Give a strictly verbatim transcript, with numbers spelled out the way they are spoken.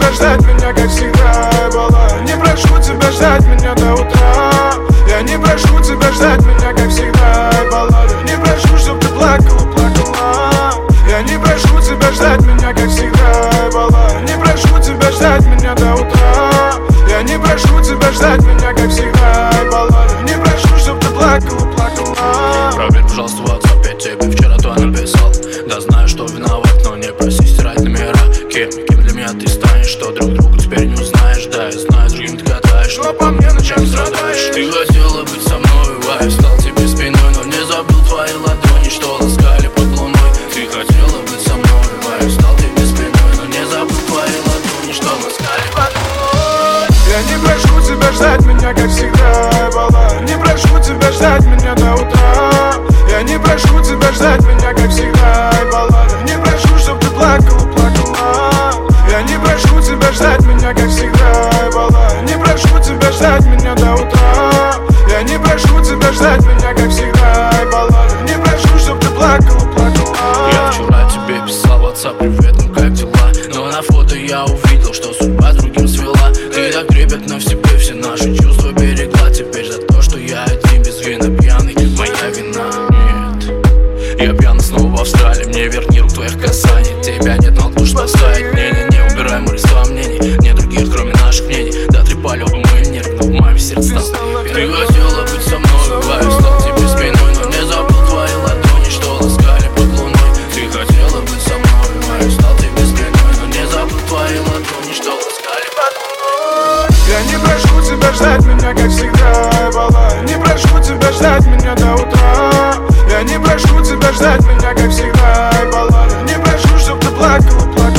тебя ждать меня, как всегда, Эбола. Не прошу тебя ждать меня до утра. Я не прошу тебя ждать меня, как всегда, Эбола. Не прошу, чтоб ты плакала, плакала. Я не прошу тебя ждать меня, как всегда, Эбола. Не прошу тебя ждать меня до утра. Я не прошу тебя ждать меня, как всегда, Эбола. Не прошу, чтоб ты плакала, плакала. Проверь, пожалуйста, в WhatsApp, я тебе вчера то написал. Да знаю, что виноват, но не проси стирать номера. Кем, кем для меня ты станешь, что друг другу теперь не узнаешь. Да, я знаю, другим ты катаешь, но по мне ночами страдаешь. Ты хотела быть со мной, а я стал тебе спиной, но не забыл твои ладони, что ласкали под луной. Ты хотела быть со мной, а я стал тебе спиной, но не забыл твои ладони, что ласкали под луной. Я не прошу тебя ждать меня, как всегда, Эбола. Не прошу тебя ждать меня до утра. Я не прошу тебя ждать меня, как всегда, Эбола. Не прошу, чтоб ты плакала, плакала. Я не прошу тебя ждать меня, как всегда, Эбола. Не прошу тебя ждать меня до утра. Я не прошу тебя ждать меня, как всегда, Эбола. Не прошу, чтоб ты плакала, плакала. Я вчера тебе писал в WhatsApp, привет, ну как дела? Но на фото я увидел, что судьба с другим свела. Ты так трепетно в себе все наши чувства берегла. Теперь за то, что я один без вина пьяный, моя вина. Нет, я пьяный снова в Австралии. Мне верни рук твоих касаний. Тебя нет, но душ спасает. Не-не-не, убираем море мнений. Нет других, кроме наших мнений. Да трепали оба мои нервы, но в моем сердце стал. Ты хотела быть со мной, а я стал тебе спиной, но не забыл твои ладони, что ласкали под луной. Ты хотела быть со мной, а я стал тебе спиной, но не забыл твои ладони, что ласкали под луной. Я не прошу тебя ждать меня, как всегда, Эбола. Не прошу тебя ждать меня до утра. Я не прошу тебя ждать меня, как всегда, Эбола. Не прошу, чтоб ты плакала, плакала.